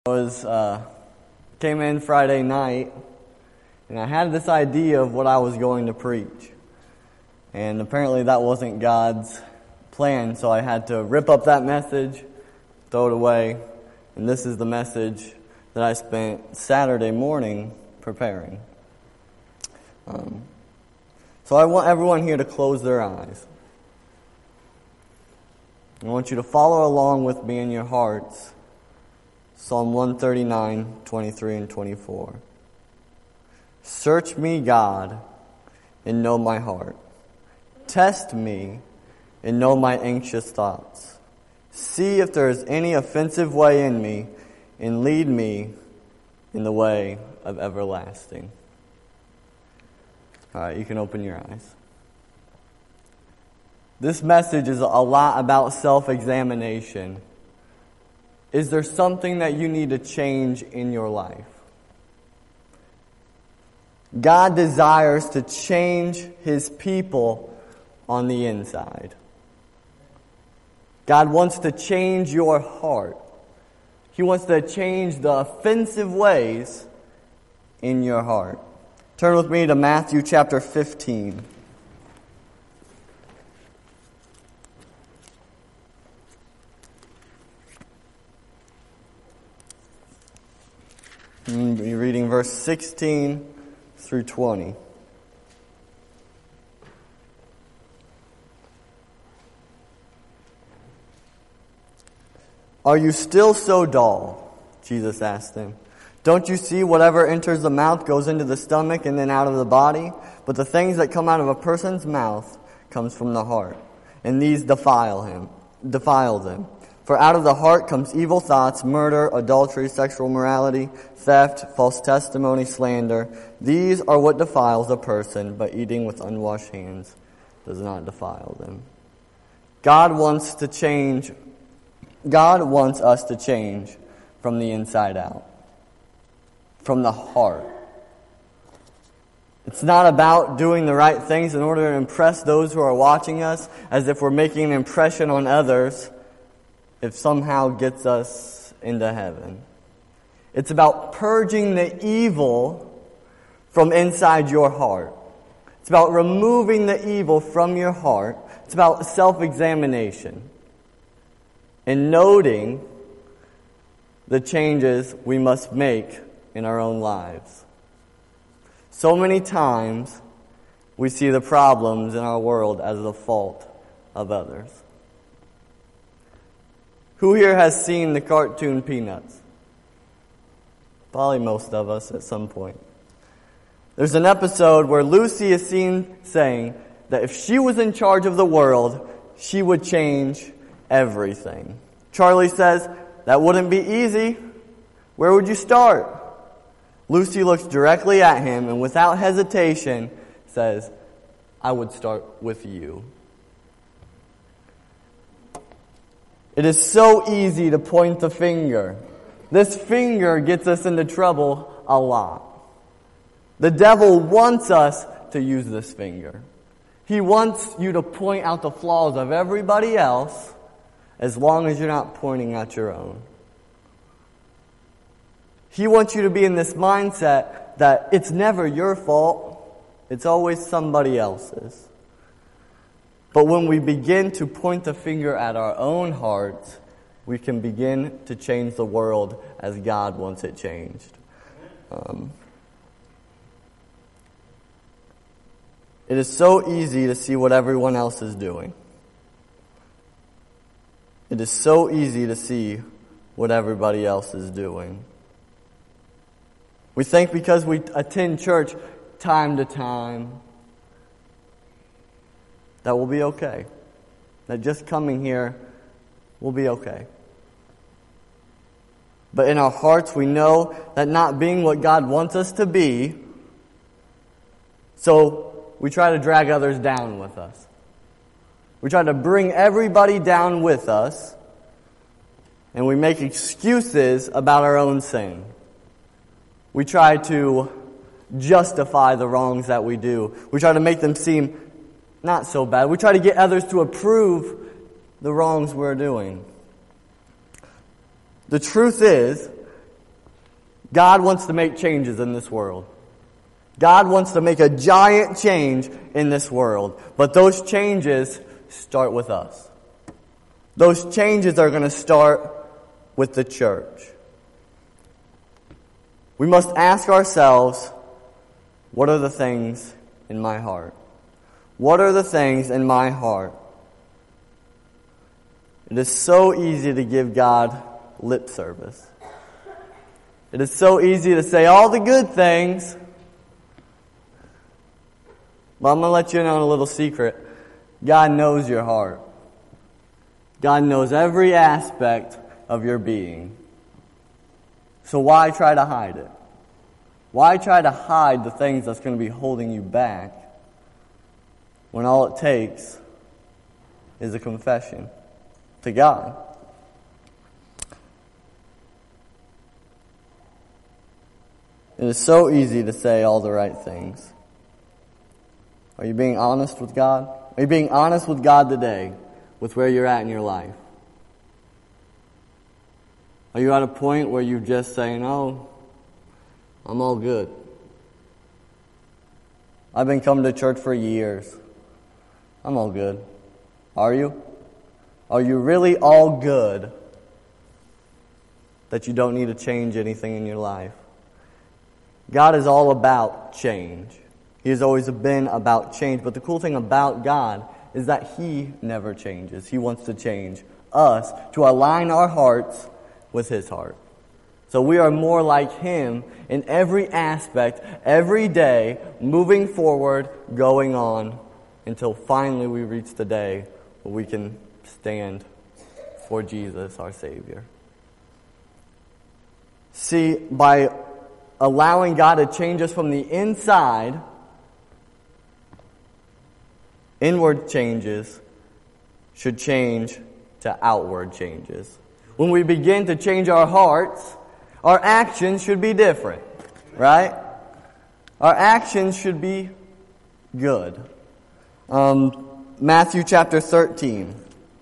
Came in Friday night, and I had this idea of what I was going to preach. And apparently that wasn't God's plan, so I had to rip up that message, throw it away, and this is the message that I spent Saturday morning preparing. So I want everyone here to close their eyes. I want you to follow along with me in your hearts. Psalm 139, 23 and 24. Search me, God, and know my heart. Test me and know my anxious thoughts. See if there is any offensive way in me, and lead me in the way of everlasting. All right, you can open your eyes. This message is a lot about self-examination. Is there something that you need to change in your life? God desires to change His people on the inside. God wants to change your heart. He wants to change the offensive ways in your heart. Turn with me to Matthew chapter 15. I'm be reading verse 16 through 20. Are you still so dull? Jesus asked them. Don't you see whatever enters the mouth goes into the stomach and then out of the body? But the things that come out of a person's mouth comes from the heart, and these defile them. For out of the heart comes evil thoughts, murder, adultery, sexual immorality, theft, false testimony, slander. These are what defiles a person, but eating with unwashed hands does not defile them. God wants us to change from the inside out, from the heart. It's not about doing the right things in order to impress those who are watching us, as if we're making an impression on others, if somehow gets us into heaven. It's about purging the evil from inside your heart. It's about removing the evil from your heart. It's about self-examination and noting the changes we must make in our own lives. So many times we see the problems in our world as the fault of others. Who here has seen the cartoon Peanuts? Probably most of us at some point. There's an episode where Lucy is seen saying that if she was in charge of the world, she would change everything. Charlie says, that wouldn't be easy. Where would you start? Lucy looks directly at him and without hesitation says, I would start with you. It is so easy to point the finger. This finger gets us into trouble a lot. The devil wants us to use this finger. He wants you to point out the flaws of everybody else as long as you're not pointing at your own. He wants you to be in this mindset that it's never your fault. It's always somebody else's. But when we begin to point the finger at our own hearts, we can begin to change the world as God wants it changed. It is so easy to see what everyone else is doing. It is so easy to see what everybody else is doing. We think because we attend church time to time that we'll be okay. That just coming here will be okay. But in our hearts we know that not being what God wants us to be, so we try to drag others down with us. We try to bring everybody down with us, and we make excuses about our own sin. We try to justify the wrongs that we do. We try to make them seem not so bad. We try to get others to approve the wrongs we're doing. The truth is, God wants to make changes in this world. God wants to make a giant change in this world. But those changes start with us. Those changes are going to start with the church. We must ask ourselves, what are the things in my heart? What are the things in my heart? It is so easy to give God lip service. It is so easy to say all the good things. But I'm going to let you in on a little secret. God knows your heart. God knows every aspect of your being. So why try to hide it? Why try to hide the things that's going to be holding you back when all it takes is a confession to God? It is so easy to say all the right things. Are you being honest with God? Are you being honest with God today with where you're at in your life? Are you at a point where you're just saying, oh, I'm all good. I've been coming to church for years. I'm all good. Are you? Are you really all good that you don't need to change anything in your life? God is all about change. He has always been about change. But the cool thing about God is that He never changes. He wants to change us to align our hearts with His heart. So we are more like Him in every aspect, every day, moving forward, going on, until finally we reach the day where we can stand for Jesus, our Savior. See, by allowing God to change us from the inside, inward changes should change to outward changes. When we begin to change our hearts, our actions should be different, right? Our actions should be good. Matthew chapter 13.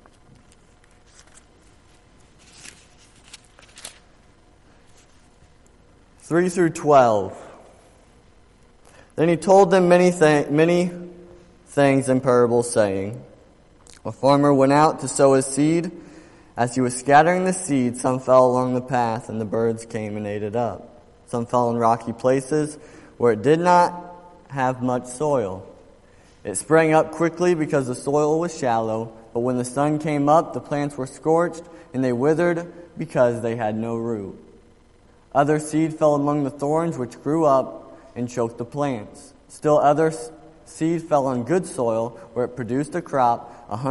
Three through 12. Then he told them many things in parables, saying, a farmer went out to sow his seed. As he was scattering the seed, some fell along the path, and the birds came and ate it up. Some fell in rocky places where it did not have much soil. It sprang up quickly because the soil was shallow, but when the sun came up, the plants were scorched, and they withered because they had no root. Other seed fell among the thorns, which grew up and choked the plants. Still other seed fell on good soil, where it produced a crop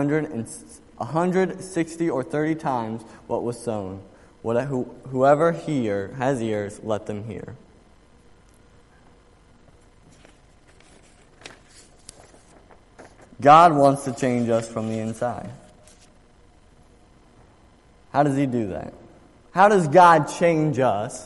160 or 30 times what was sown. Whoever has ears, let them hear. God wants to change us from the inside. How does He do that? How does God change us?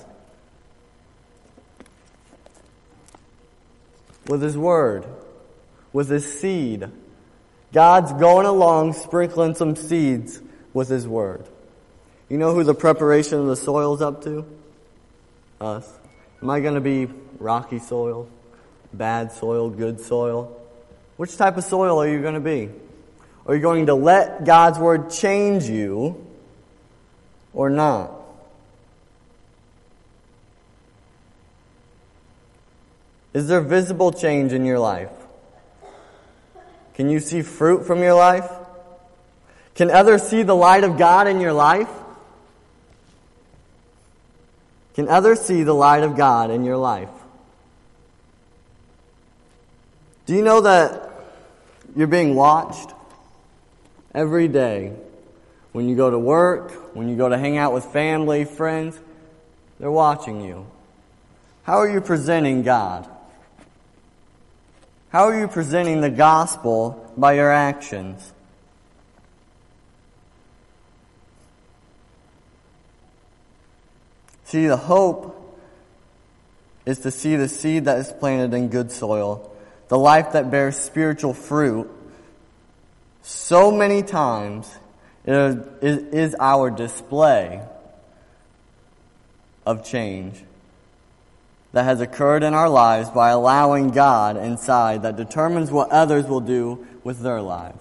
With His Word, with His seed. God's going along sprinkling some seeds with His Word. You know who the preparation of the soil is up to? Us. Am I going to be rocky soil, bad soil, good soil? Which type of soil are you going to be? Are you going to let God's Word change you or not? Is there visible change in your life? Can you see fruit from your life? Can others see the light of God in your life? Can others see the light of God in your life? Do you know that you're being watched every day? When you go to work, when you go to hang out with family, friends, they're watching you. How are you presenting God? How are you presenting the gospel by your actions? See, the hope is to see the seed that is planted in good soil, the life that bears spiritual fruit. So many times it is our display of change that has occurred in our lives by allowing God inside that determines what others will do with their lives.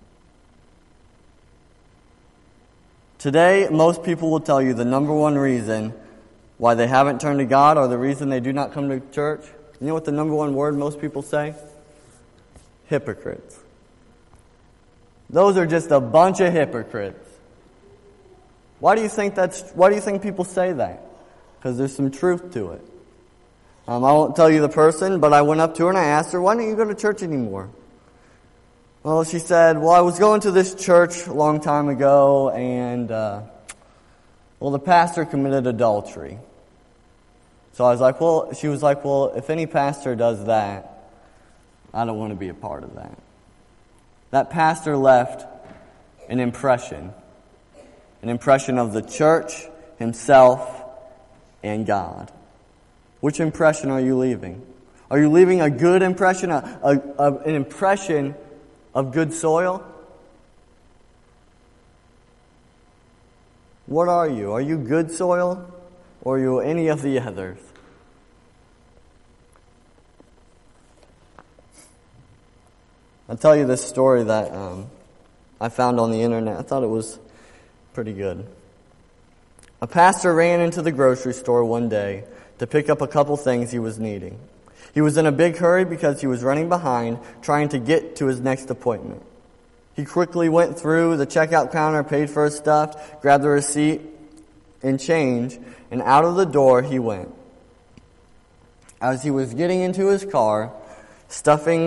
Today, most people will tell you the number one reason why they haven't turned to God or the reason they do not come to church. You know what the number one word most people say? Hypocrites. Those are just a bunch of hypocrites. Why do you think people say that? Because there's some truth to it. I won't tell you the person, but I went up to her and I asked her, why don't you go to church anymore? Well, she said, well, I was going to this church a long time ago, and, the pastor committed adultery. So I was like, she was like, well, if any pastor does that, I don't want to be a part of that. That pastor left an impression of the church, himself, and God. Which impression are you leaving? Are you leaving a good impression, an impression of good soil? What are you? Are you good soil, or are you any of the others? I'll tell you this story that I found on the internet. I thought it was pretty good. A pastor ran into the grocery store one day to pick up a couple things he was needing. He was in a big hurry because he was running behind, trying to get to his next appointment. He quickly went through the checkout counter, paid for his stuff, grabbed the receipt and change, and out of the door he went. As he was getting into his car, stuffing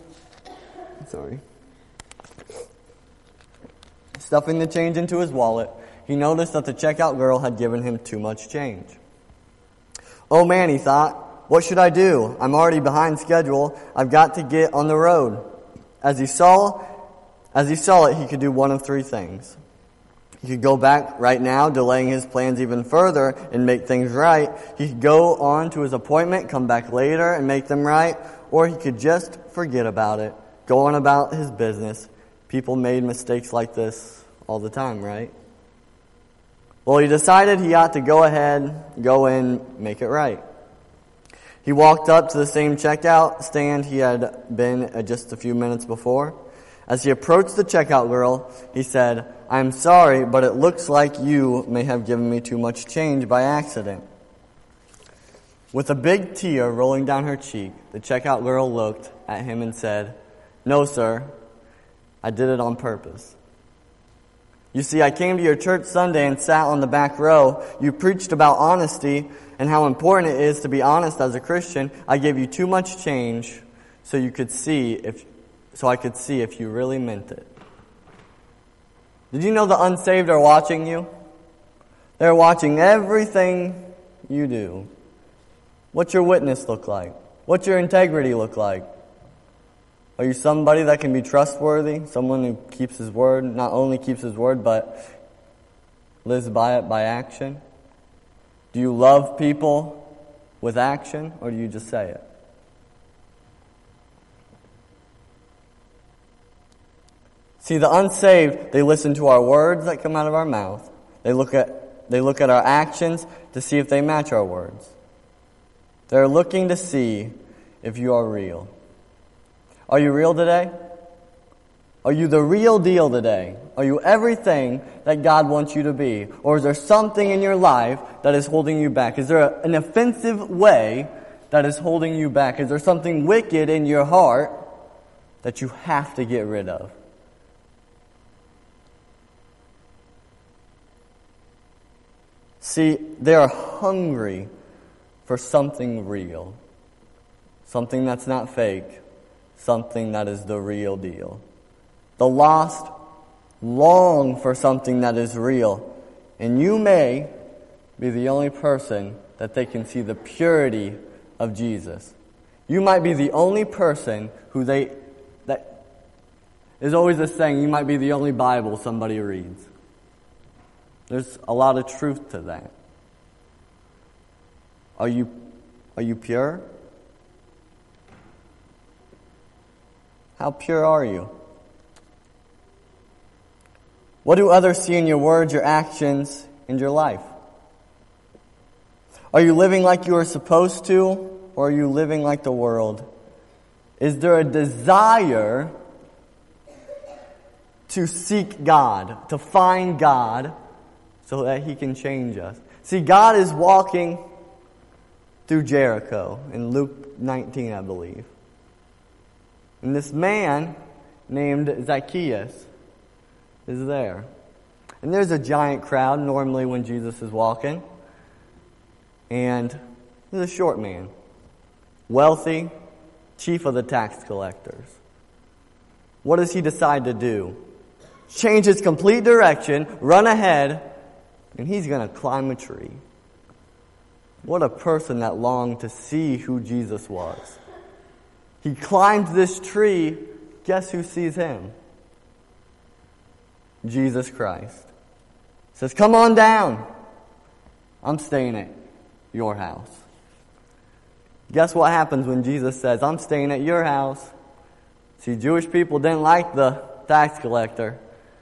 the change into his wallet, he noticed that the checkout girl had given him too much change. Oh man, he thought, what should I do? I'm already behind schedule. I've got to get on the road. As he saw it, he could do one of three things. He could go back right now, delaying his plans even further and make things right. He could go on to his appointment, come back later and make them right. Or he could just forget about it, go on about his business. People made mistakes like this all the time, right? Well, he decided he ought to go ahead, go in, make it right. He walked up to the same checkout stand he had been just a few minutes before. As he approached the checkout girl, he said, I'm sorry, but it looks like you may have given me too much change by accident. With a big tear rolling down her cheek, the checkout girl looked at him and said, No, sir, I did it on purpose. You see, I came to your church Sunday and sat on the back row. You preached about honesty and how important it is to be honest as a Christian. I gave you too much change so I could see if you really meant it. Did you know the unsaved are watching you? They're watching everything you do. What's your witness look like? What's your integrity look like? Are you somebody that can be trustworthy? Someone who keeps his word, not only keeps his word, but lives by it by action? Do you love people with action, or do you just say it? See, the unsaved, they listen to our words that come out of our mouth. They look at our actions to see if they match our words. They're looking to see if you are real. Are you real today? Are you the real deal today? Are you everything that God wants you to be? Or is there something in your life that is holding you back? Is there an offensive way that is holding you back? Is there something wicked in your heart that you have to get rid of? See, they are hungry for something real. Something that's not fake. Something that is the real deal. The lost long for something that is real. And you may be the only person that they can see the purity of Jesus. You might be the only person that is always a saying, you might be the only Bible somebody reads. There's a lot of truth to that. Are you pure? How pure are you? What do others see in your words, your actions, and your life? Are you living like you are supposed to, or are you living like the world? Is there a desire to seek God, to find God, so that He can change us? See, God is walking through Jericho in Luke 19, I believe. And this man named Zacchaeus is there. And there's a giant crowd normally when Jesus is walking. And there's a short man, wealthy, chief of the tax collectors. What does he decide to do? Change his complete direction, run ahead, and he's going to climb a tree. What a person that longed to see who Jesus was. He climbs this tree. Guess who sees him? Jesus Christ. Says, "Come on down. I'm staying at your house." Guess what happens when Jesus says, "I'm staying at your house"? See, Jewish people didn't like the tax collector.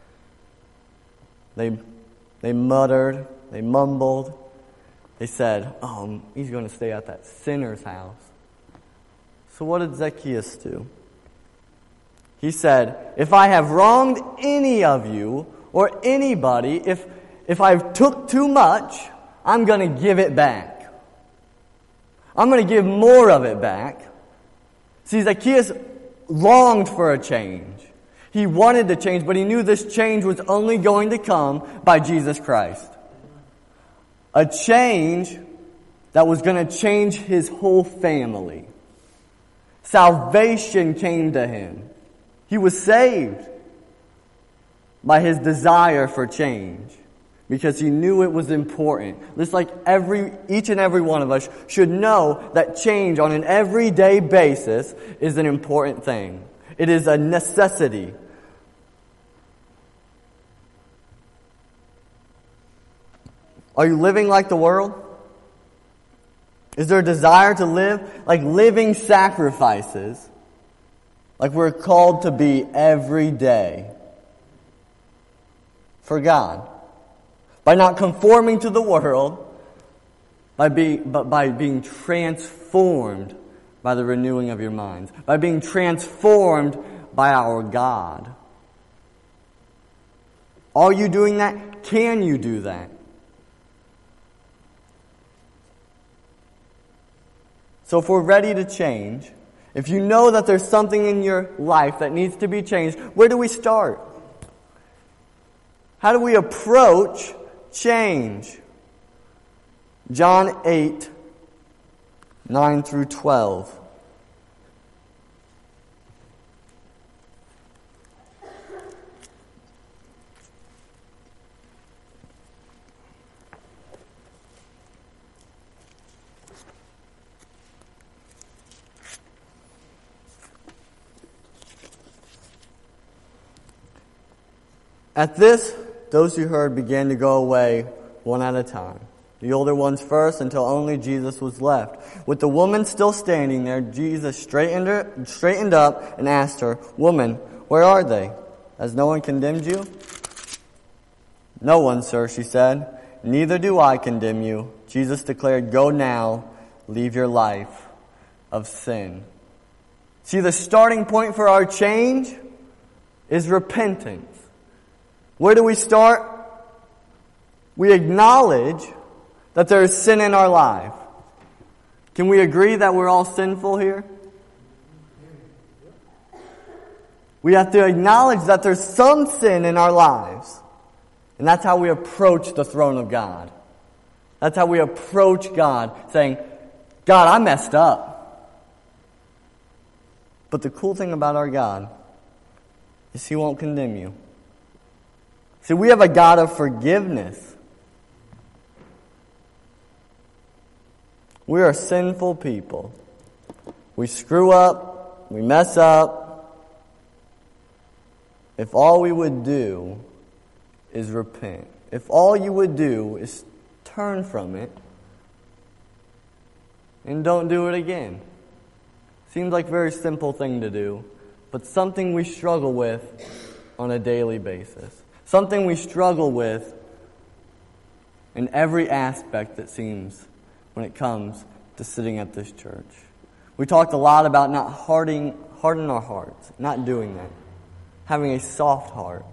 They muttered, they mumbled. They said, "Oh, he's going to stay at that sinner's house." So what did Zacchaeus do? He said, "If I have wronged any of you or anybody, if I've took too much, I'm going to give it back. I'm going to give more of it back." See, Zacchaeus longed for a change. He wanted to change, but he knew this change was only going to come by Jesus Christ. A change that was going to change his whole family. Salvation came to him. He was saved by his desire for change because he knew it was important. Just like each and every one of us should know that change on an everyday basis is an important thing. It is a necessity. Are you living like the world? Is there a desire to live like living sacrifices, like we're called to be every day for God? By not conforming to the world, but by being transformed by the renewing of your minds, by being transformed by our God. Are you doing that? Can you do that? So if we're ready to change, if you know that there's something in your life that needs to be changed, where do we start? How do we approach change? John 8, 9 through 12. At this, those who heard began to go away one at a time. The older ones first, until only Jesus was left. With the woman still standing there, Jesus straightened up and asked her, "Woman, where are they? Has no one condemned you?" "No one, sir," she said. "Neither do I condemn you." Jesus declared, "Go now, leave your life of sin." See, the starting point for our change is repentance. Where do we start? We acknowledge that there is sin in our life. Can we agree that we're all sinful here? We have to acknowledge that there's some sin in our lives. And that's how we approach the throne of God. That's how we approach God, saying, "God, I messed up." But the cool thing about our God is He won't condemn you. See, we have a God of forgiveness. We are sinful people. We screw up. We mess up. If all we would do is repent, if all you would do is turn from it and don't do it again. Seems like a very simple thing to do, but something we struggle with on a daily basis. Something we struggle with in every aspect, it seems, when it comes to sitting at this church. We talked a lot about not hardening our hearts, not doing that, having a soft heart.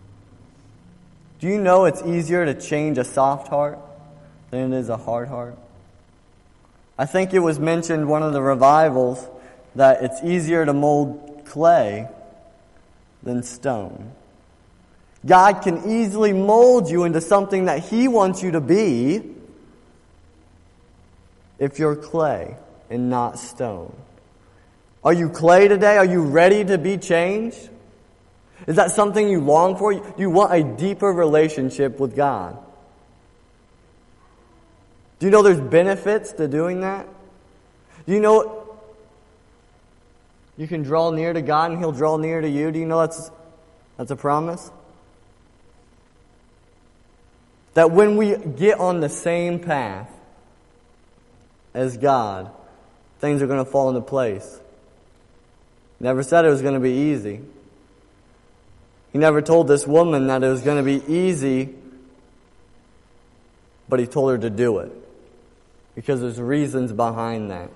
Do you know it's easier to change a soft heart than it is a hard heart? I think it was mentioned one of the revivals that it's easier to mold clay than stone. God can easily mold you into something that He wants you to be if you're clay and not stone. Are you clay today? Are you ready to be changed? Is that something you long for? You want a deeper relationship with God. Do you know there's benefits to doing that? Do you know you can draw near to God and He'll draw near to you? Do you know that's a promise? That when we get on the same path as God, things are going to fall into place. Never said it was going to be easy. He never told this woman that it was going to be easy, but He told her to do it. Because there's reasons behind that.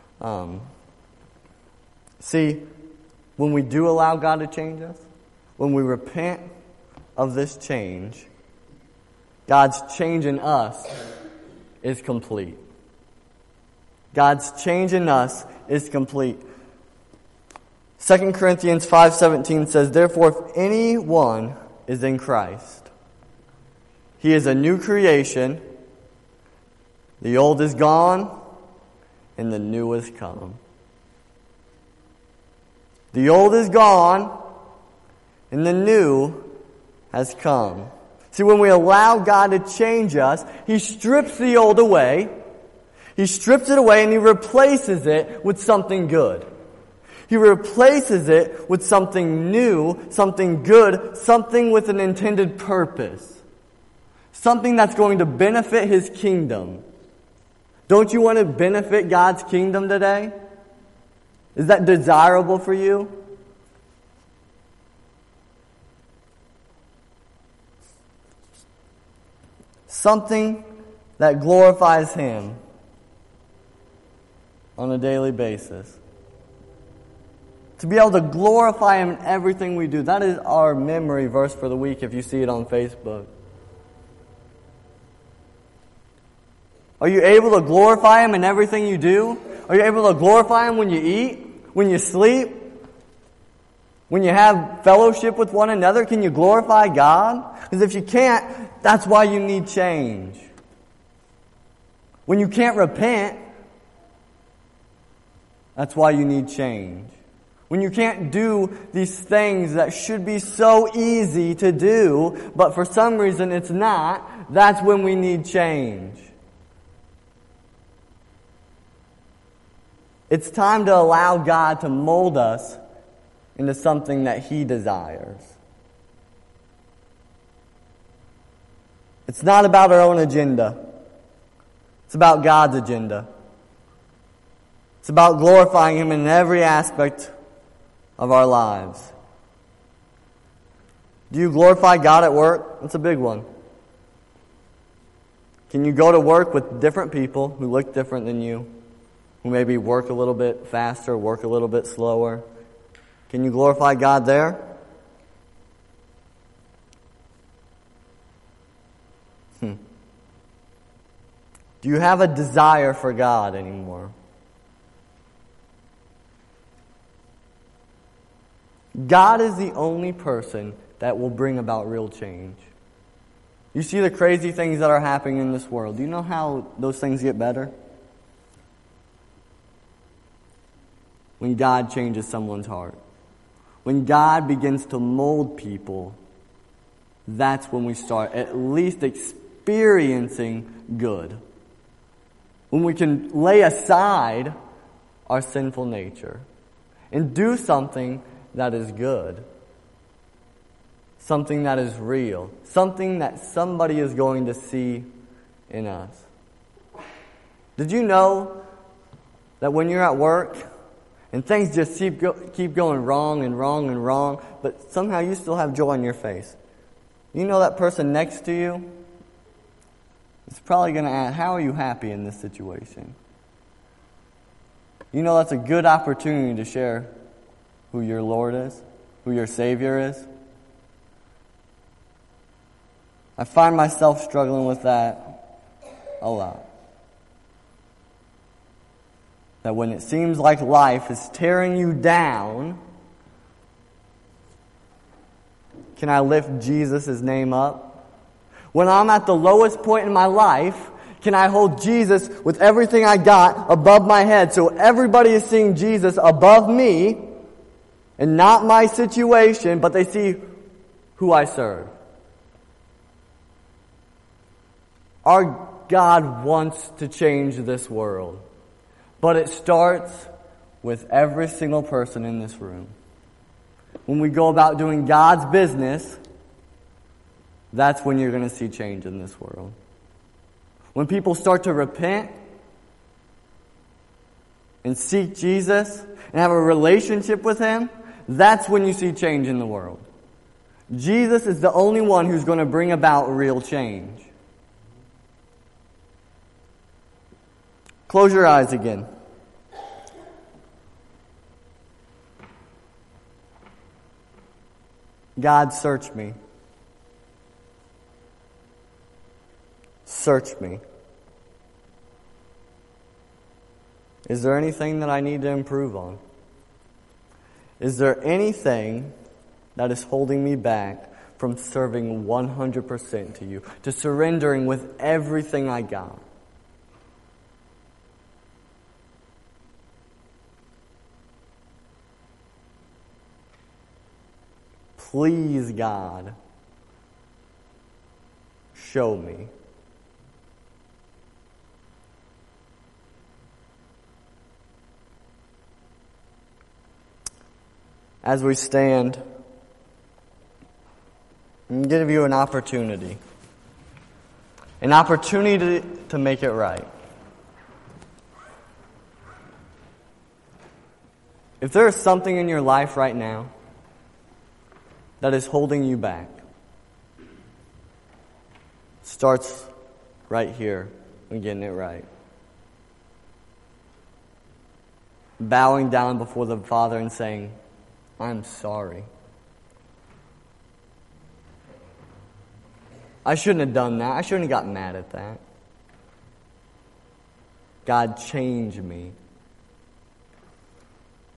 See, when we do allow God to change us, when we repent of this change, God's change in us is complete. God's change in us is complete. 2 Corinthians 5:17 says, "Therefore, if anyone is in Christ, he is a new creation. The old is gone, and the new has come." The old is gone, and the new has come. See, when we allow God to change us, He strips the old away. He strips it away and He replaces it with something good. He replaces it with something new, something good, something with an intended purpose. Something that's going to benefit His kingdom. Don't you want to benefit God's kingdom today? Is that desirable for you? Something that glorifies Him on a daily basis. To be able to glorify Him in everything we do. That is our memory verse for the week if you see it on Facebook. Are you able to glorify Him in everything you do? Are you able to glorify Him when you eat? When you sleep? When you have fellowship with one another? Can you glorify God? Because if you can't, that's why you need change. When you can't repent, that's why you need change. When you can't do these things that should be so easy to do, but for some reason it's not, that's when we need change. It's time to allow God to mold us into something that He desires. It's not about our own agenda. It's about God's agenda. It's about glorifying Him in every aspect of our lives. Do you glorify God at work? That's a big one. Can you go to work with different people who look different than you? Who maybe work a little bit faster, work a little bit slower? Can you glorify God there? Do you have a desire for God anymore? God is the only person that will bring about real change. You see the crazy things that are happening in this world. Do you know how those things get better? When God changes someone's heart. When God begins to mold people, that's when we start at least experiencing good. When we can lay aside our sinful nature and do something that is good. Something that is real. Something that somebody is going to see in us. Did you know that when you're at work and things just keep going wrong and wrong and wrong, but somehow you still have joy on your face? You know that person next to you? It's probably going to ask, how are you happy in this situation? You know that's a good opportunity to share who your Lord is, who your Savior is. I find myself struggling with that a lot. That when it seems like life is tearing you down, can I lift Jesus' name up? When I'm at the lowest point in my life, can I hold Jesus with everything I got above my head so everybody is seeing Jesus above me and not my situation, but they see who I serve? Our God wants to change this world, but it starts with every single person in this room. When we go about doing God's business, that's when you're going to see change in this world. When people start to repent and seek Jesus and have a relationship with Him, that's when you see change in the world. Jesus is the only one who's going to bring about real change. Close your eyes again. God, search me. Search me. Is there anything that I need to improve on? Is there anything that is holding me back from serving 100% to you, to surrendering with everything I got? Please, God, show me. As we stand, I'm going to give you an opportunity to make it right. If there is something in your life right now that is holding you back, starts right here and getting it right. Bowing down before the Father and saying, I'm sorry. I shouldn't have done that. I shouldn't have gotten mad at that. God, change me.